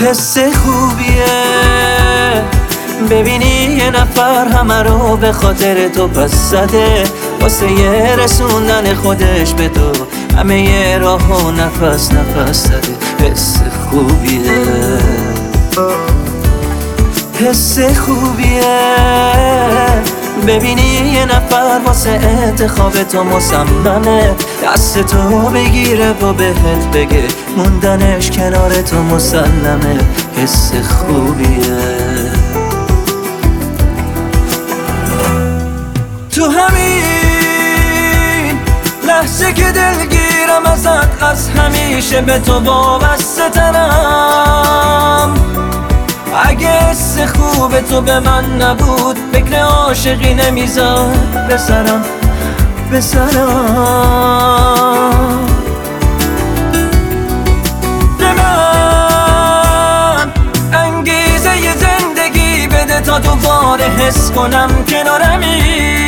حس خوبیه ببینی یه نفر همه رو به خاطر تو پس زده، واسه یه رسوندن خودش به تو همه یه راه و نفس نفس زده. حس خوبیه، حس خوبیه ببینی یه نفر واسه انتخاب تو مصممه، دست تو بگیره و بهت بگه موندنش کنار تو مسلمه. حس خوبیه. تو همین لحظه که دلگیرم ازت، از همیشه به تو وابسته ترم. اگه حس خوب تو به من نبود فکر عاشقی نمیزد به سرم. به من انگیزه ی زندگی بده تا دوباره حس کنم کنارمی.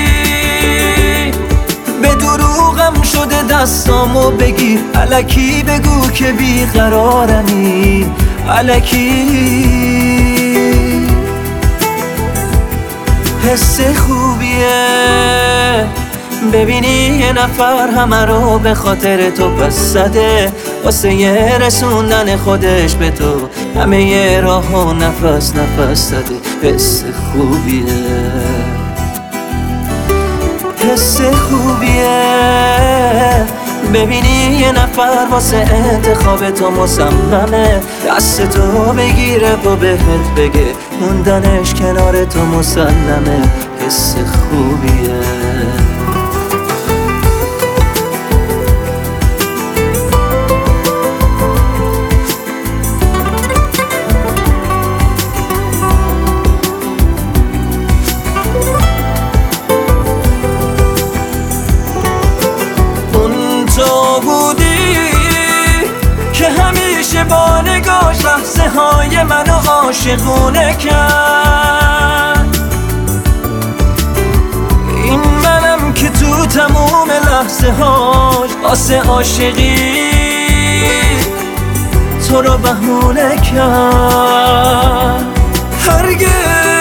به دروغم شده دستامو بگیر، الکی بگو که بیقرارمی، الکی. حس خوبیه ببینی یه نفر همه رو به خاطر تو پس زده، واسه یه رسوندن خودش به تو همه یه راه و نفس نفس زده. حس خوبیه، حس خوبیه ببینی یه نفر واسه انتخاب تو مصممه، دست تو بگیره و بهت بگه موندنش کنار تو مسلمه. حس خوبیه. تو بودی که همیشه با نگاش لحظه های منو عاشقونه کرد. این منم که تو تموم لحظه هاش واسه عاشقی تو رو بهونه کرد. هرگز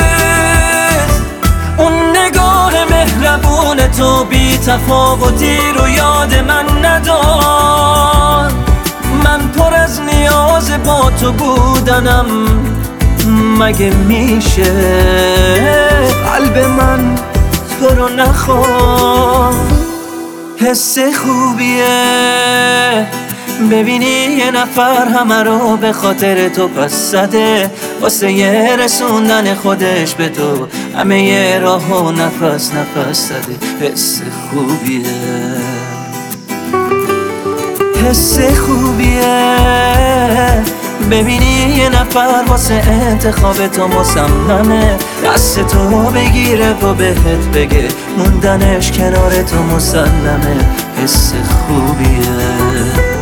اون نگاه مهربون تو بی تفاوتی رو یاد من ندار. من پر از نیاز با تو بودنم، مگه میشه قلب من تو رو نخواد. حس خوبیه ببینی یه نفر همه رو به خاطر تو پس زده، واسه یه رسوندن خودش به تو همه یه راه و نفس نفس زده. حس خوبیه، حس خوبیه ببینی یه نفر واسه انتخاب تو مصممه، دست تو بگیره و بهت بگه موندنش کنار تو مسلمه. حس خوبیه.